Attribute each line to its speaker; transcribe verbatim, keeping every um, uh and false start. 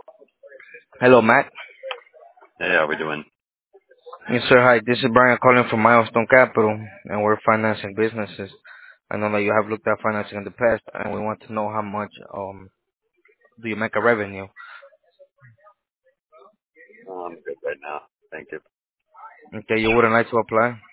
Speaker 1: Hello, Matt.
Speaker 2: Hey, how we doing?
Speaker 1: Yes, sir. Hi. This is Brian calling from Milestone Capital, and we're financing businesses. I know that you have looked at financing in the past, and we want to know how much um do you make a revenue?
Speaker 2: Oh, I'm good right now. Thank you.
Speaker 1: Okay, you wouldn't like to apply?